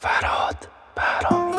فرهاد بهرامی.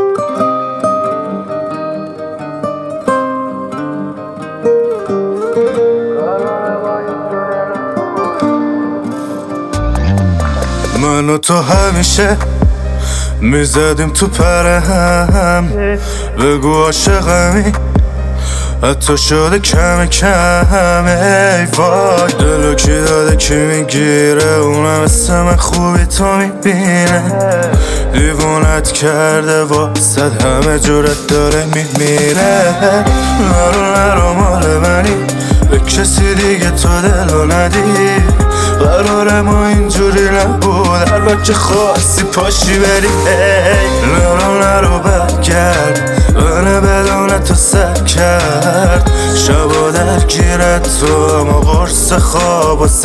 من و تو همیشه میزدیم تو پرهم، بگو عاشقمی حتی شده کم کم. ای وای دلو کی داده کی میگیره، اونم مثل من خوبی تو میبینه. دیوونت کرده واسد همه جورت داره میمیره. نرو مال منی به کسی دیگه تو دلو ندی. قرار ما اینجوری نبود، هر وقت که خواستی پاشی بری. نرو برگرد منه بدون تو سر کرد. شبا درگیرت تو اما قرص خواب و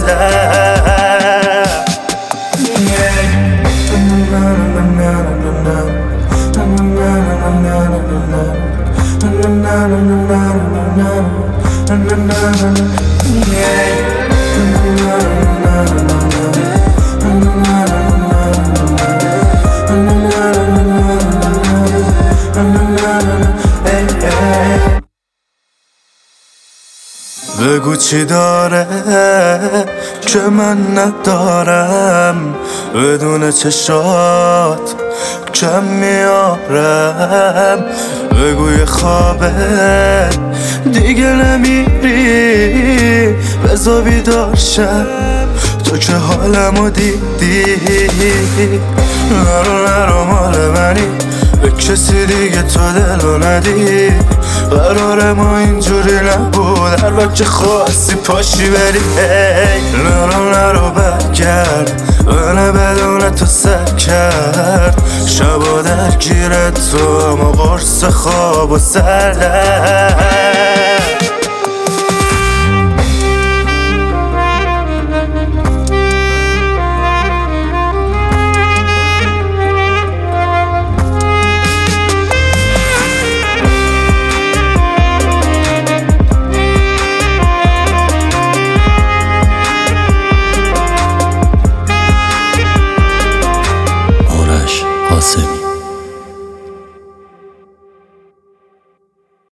سردم. بگو چی داره که من ندارم، بدون چشات کم میارم. بگو یه خوابه دیگه نمیری، بزا بیدار شم تو که حالمو دیدی. نرو مال منی به کسی دیگه تو دلو ندی. قرار ما اینجوری نبود، هر وقت که خواستی پاشی بری. نرو برگرد منه بدون تو سر کرد. شبا درگیرت تو اما قرص خواب و سردم.